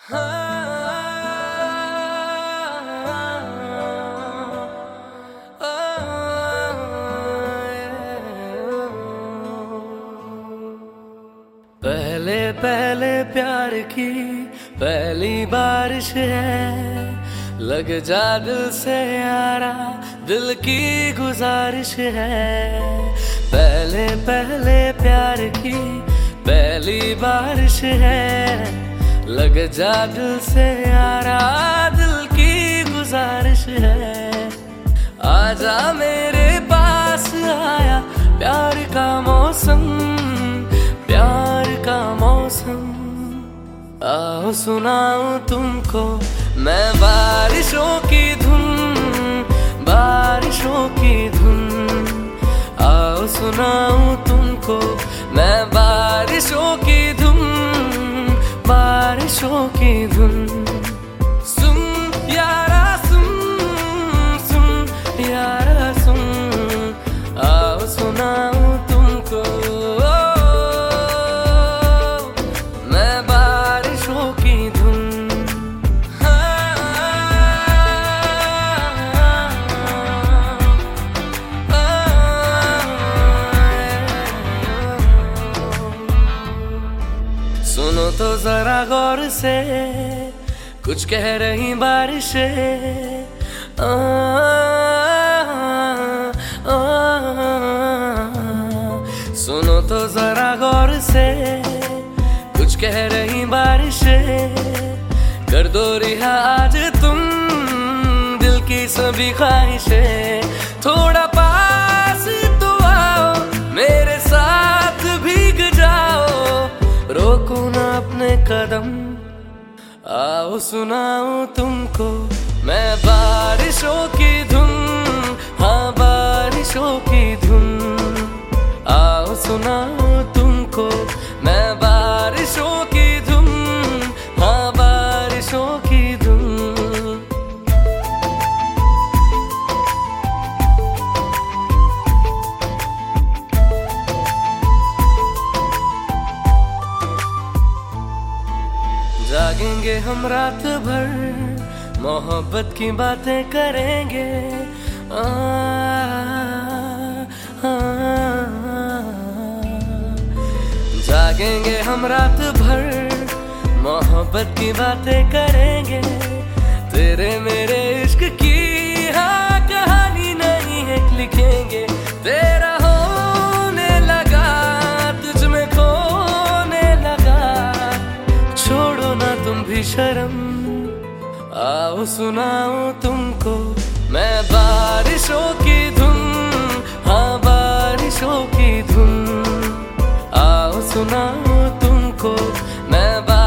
पहले पहले प्यार की पहली बारिश है, लग जा दिल से यारा दिल की गुजारिश है। पहले पहले प्यार की पहली बारिश है, लग जा दिल से यारा दिल की गुजारिश है। आजा मेरे पास आया प्यार का मौसम, प्यार का मौसम। आओ सुनाऊं तुमको मैं बारिशों की धुन, बारिशों की धुन। आओ सुनाऊं तुमको मैं बारिशों की धुन, बारिशों की धुन। सुन यारा सुन, सुन यारा सुन। आओ सुनाऊं तुमको मैं बारिशों की धुन। सुनो तो जरा गौर से कुछ कह रही बारिशें। सुनो तो जरा गौर से कुछ कह रही बारिशें। कर दो रिहा आज तुम दिल की सभी ख्वाहिशें। थोड़ा पास तो आओ मेरे साथ भीग जाओ, रोको ना अपने कदम। आओ सुनाऊं तुमको मैं बारिशों की धुन, हाँ बारिशों की धुन। आओ सुनाऊं तुमको मैं बारिशों की धुन, हाँ बारिशों की धुन। जागेंगे हम रात भर मोहब्बत की बातें करेंगे। जागेंगे हम रात भर मोहब्बत की बातें करेंगे। तेरे मेरे इश्क की हाँ कहानी नहीं है लिखेंगे। तेरा होने लगा तुझ में खोने लगा, छोड़ो ना तुम भी शर्म। आओ सुनाऊं तुमको मैं बारिशों की धुन, हाँ बारिशों की धुन। आओ सुनाऊं तुमको मैं